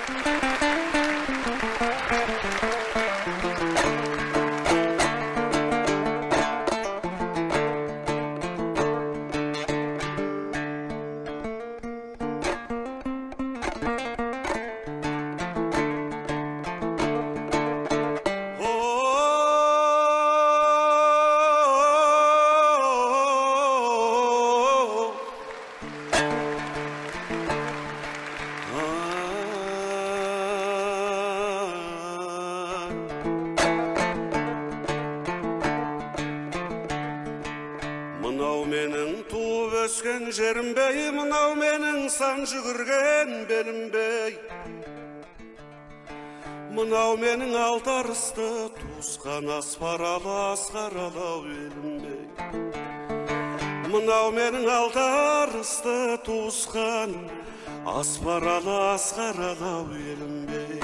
Мынау менің туып өскен жерім бей, мынау менің сан жүгірген белім бей. Мынау менің алтарысты туысқан аспаралы асқаралау елім бей. Мынау менің алтарысты туысқан аспаралы асқаралау елім бей.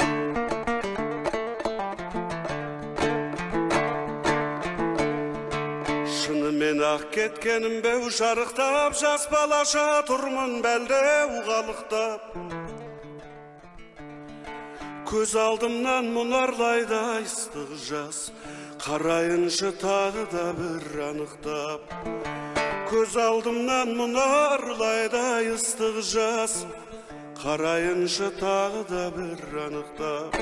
Шынымен ақ кеткенім беу жарықтап, жас балаша тұрмын бәлдеу қалықтап. Көз алдымнан мұнарлайды ыстық жас, қарайыншы тағы да бір анықтап. Көз алдымнан мұнарлайды ыстық жас, қарайыншы тағы да бір анықтап.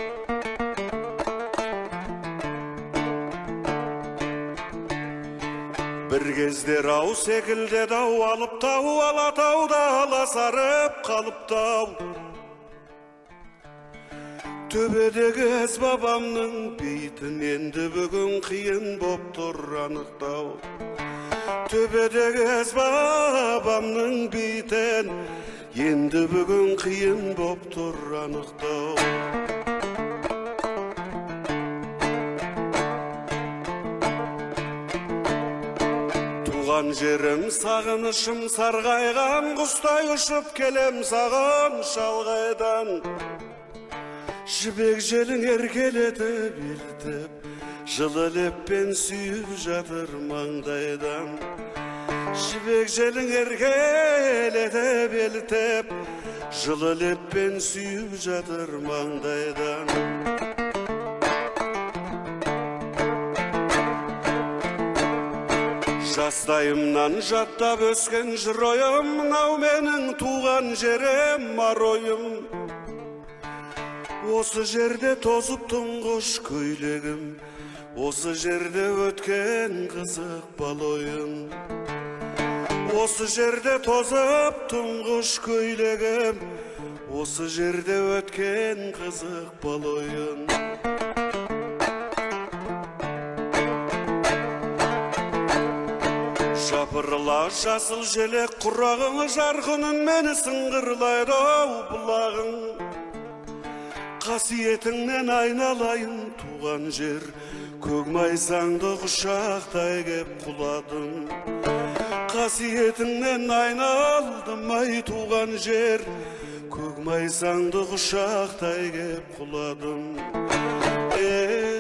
Бір кездер ау секілде дау алып тау, алатауда аласарып қалып тау. Төбедегі әз бабамның бейтін енді бүгін қиын боп тұр анықтау. Төбедегі әз бабамның бейтін енді бүгін қиын боп тұр анықтау. Туған жерім сағынышым сарғайған, құстай ұшып келем саған шалғайдан. Жібек желің еркелетіп елтіп, жылы леппен сүйіп жатыр маңдайдан. Жібек желің еркелетіп елтіп, жылы леппен сүйіп жатыр маңдайдан. Жастайымнан жаттап өскен жыр ойым, мынау менің туған жерім аройым. Осы жерде тозып тұңғыш көйлегім, осы жерде өткен қызық бал ойын. Осы жерде тозып тұңғыш көйлегім, осы жерде өткен қызық бал ойын. Жапырыла жасыл желек құрағың, жарқынын мені сыңғырлайды ау бұлағың. Қасиетіңнен айналайын туған жер, көк майсаңды құшақтай кеп құладым. Қасиетіңнен айналдым ай туған жер, көк майсаңды құшақтай кеп құладым.